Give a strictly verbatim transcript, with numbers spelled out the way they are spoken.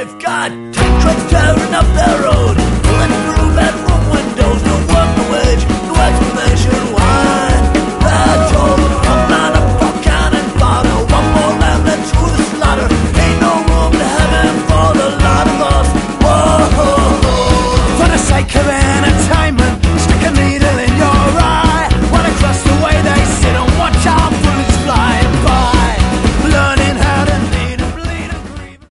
I've got ten trucks tearing up the road, pulling through